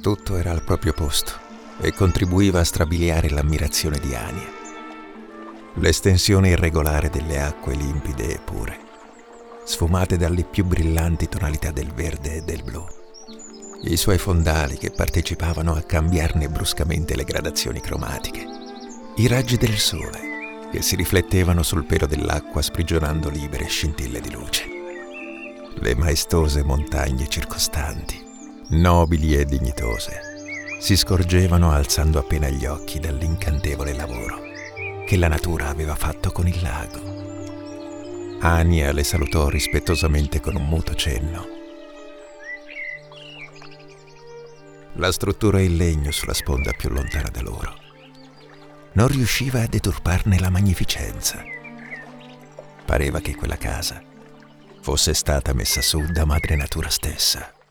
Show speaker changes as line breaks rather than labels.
Tutto era al proprio posto e contribuiva a strabiliare l'ammirazione di Ania. L'estensione irregolare delle acque limpide e pure, sfumate dalle più brillanti tonalità del verde e del blu. I suoi fondali che partecipavano a cambiarne bruscamente le gradazioni cromatiche. I raggi del sole che si riflettevano sul pelo dell'acqua sprigionando libere scintille di luce. Le maestose montagne circostanti, nobili e dignitose, si scorgevano alzando appena gli occhi dall'incantevole lavoro che la natura aveva fatto con il lago. Ania le salutò rispettosamente con un muto cenno. La struttura in legno sulla sponda più lontana da loro non riusciva a deturparne la magnificenza. Pareva che quella casa fosse stata messa su da madre natura stessa.